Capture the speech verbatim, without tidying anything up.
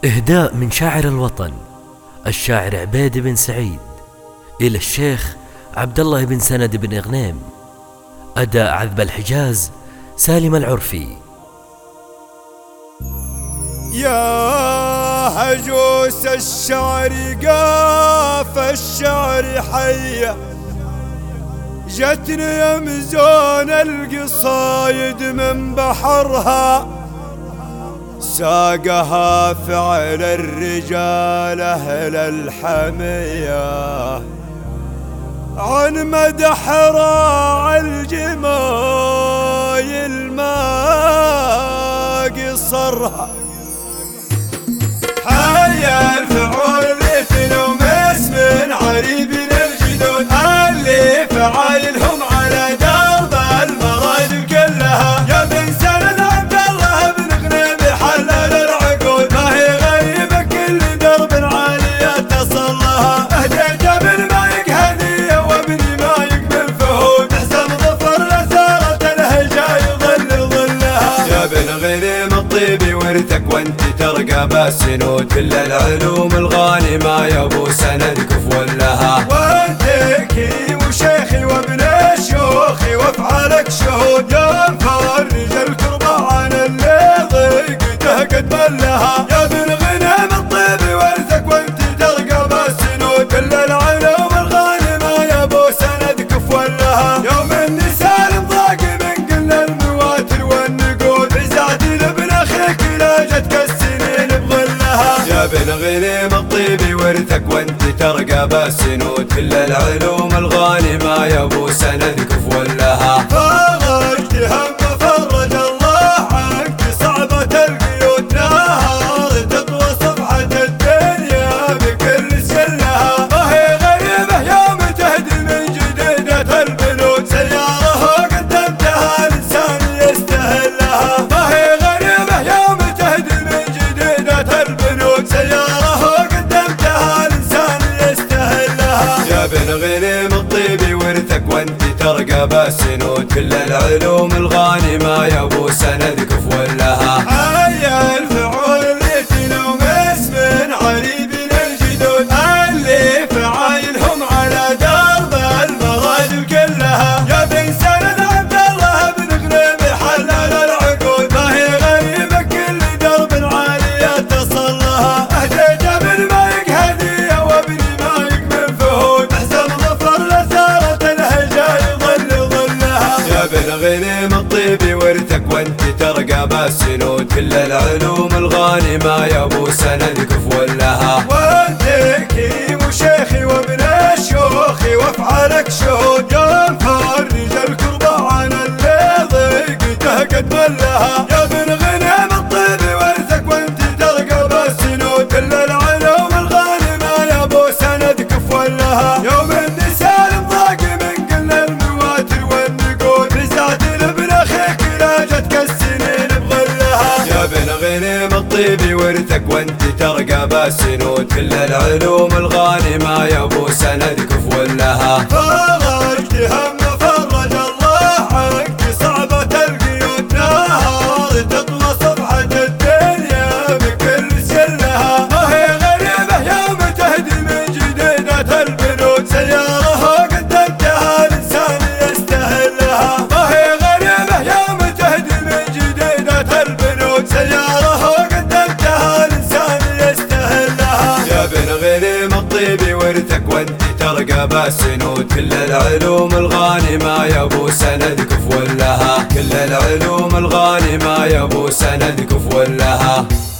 إهداء من شاعر الوطن الشاعر عبيد بن سعيد إلى الشيخ عبد الله بن سند بن غنيم. أداء عذب الحجاز سالم العرفي. يا هجوس الشعر قاف الشعر حية، جتني يمزون القصايد من بحرها، ساقها فعل الرجال أهل الحمية، عن مدح راعي الجمايل ما قصرها. حيا الفعول مثل ومسم عريب الجدود، اللي فعايلهم على درب المراجل كلها. يا بن سند عبد الله بن غنيم حلل العقود، ما هي غريبة كل درب عالية تصل لها. اهديت بالمايك هدية وابني مايك من فهود، حسن ظفر لسارة الهجا يظل ظلها. يا بن غنيم الطيبي ورثك وانت ترقى بالسنود، كل العلوم الغانمة يا ابو سند كفو لها. وانت كريم وشيخي وابن الشيوخي وافعالك شهود، يا مفرج الكربة عن اللي ضيقته قد بلها. يا بن غنيم الطيبي ورثك وانت ترقى بالسنود، كل العلوم الغانمة يا ابو سند كفو لها. يوم النساء ضاق من قل المواتر والنقود، عزاتي لابن اخيك لاجتك السنين بظلها. يا بن غنيم الطيبي ورثك وانت ترقى بالسنود، كل العلوم الغانمة يا ابو سند كفو لها. فرجت هم فرج الله عنك صعبة القيود، نهار تطوى صفحة الدنيا بكل سلها. ما هي غريبة يوم تهدي من جديدة البنود، سيارة قدمتها لإنسان يستهلها. ما هي غريبة يوم تهدي من جديدة البنود، سيارة قدمتها لإنسان يستهلها. يا بن غنيم الطيبي ورثك وانت ترقى بالسنود، كل العلوم الغانمة يا ابو سند كفو لها. حيا الفعول مثل ومسم عريب الجدود، اللي فعايلهم على درب المراجل كلها. يا بن سند عبد الله بن غنيم حلل العقود، ما هي غريبة كل درب عالية تصل لها. اهديت بالمايك هدية وابني مايك من فهود، حسن ظفر لسارة الهجا يظل ظلها. يا بن غنيم الطيبي ورثك وانت ترقى بالسنود، كل العلوم الغانمة يا ابو سند كفو لها. وانت كريم وشيخي وابن الشيوخي وافعالك شهود، يا مفرج الكربة عن اللي ضيقته قد بلها. يا بن غنيم الطيبي ورثك وانت ترقى بالسنود، كل العلوم الغانمة يا ابو سند كفو لها. يوم النساء ضاق من قل المواتر والنقود، رزعتي لابن اخيك لاجتك السنين بظلها. يا بن غنيم الطيبي ورثك وانت ترقى بالسنود، كل العلوم الغانمة يا ابو سند كفو لها. فرجت هم فرج الله عنك صعبة القيود، نهار تطوى صفحة الدنيا بكل سلها. ما هي غريبة يوم تهدي من جديدة البنود، سيارة قدمتها لإنسان يستهلها. ما هي غريبة يوم تهدي من جديدة البنود، سيارة قدمتها لإنسان يستهلها. يا بن غنيم الطيبي ورثك وانت ترقى بالسنود، كل العلوم الغانمة يا ابو سند كفو لها. كل العلوم الغانمة يا ابو سند كفو لها.